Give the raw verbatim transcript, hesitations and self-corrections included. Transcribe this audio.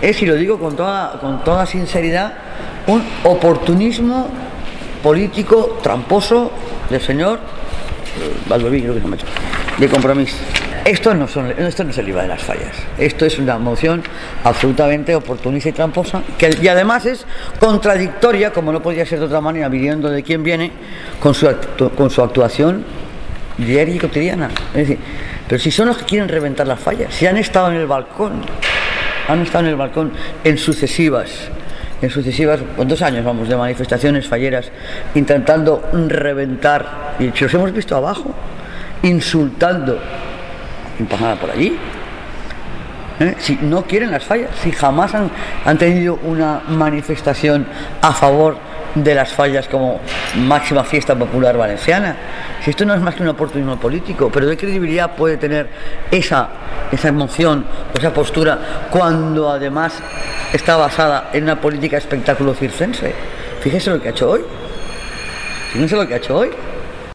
es, y lo digo con toda, con toda sinceridad, un oportunismo político tramposo del señor Baldoví, creo que se llama, de Compromís. Esto no, son, esto no es el I V A de las fallas, esto es una moción absolutamente oportunista y tramposa, que, y además es contradictoria, como no podría ser de otra manera, viniendo de quién viene, con su, actu, con su actuación diaria y cotidiana. Es decir, pero si son los que quieren reventar las fallas, si han estado en el balcón, han estado en el balcón en sucesivas, en sucesivas, con dos años vamos, de manifestaciones falleras, intentando reventar, y si los hemos visto abajo, insultando, sin pasar nada por allí. ¿Eh? Si no quieren las fallas, si jamás han, han tenido una manifestación a favor de las fallas como máxima fiesta popular valenciana, si esto no es más que un oportunismo político, pero ¿de qué credibilidad puede tener esa, esa emoción o esa postura cuando además está basada en una política espectáculo circense? Fíjese lo que ha hecho hoy, fíjense lo que ha hecho hoy.